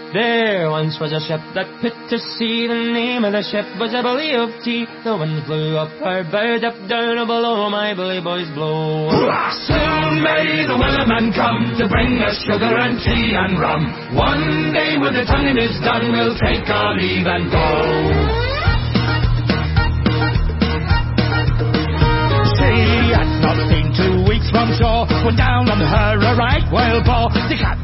There once was a ship that put to sea. The name of the ship was a Billy of Tea. The wind blew up her bow, up down below, my bully boys blow. Soon may the wellerman come to bring us sugar and tea and rum. One day when the tonguing is done, we'll take our leave and go. She had not been 2 weeks from shore when down on her a right whale bore. The cat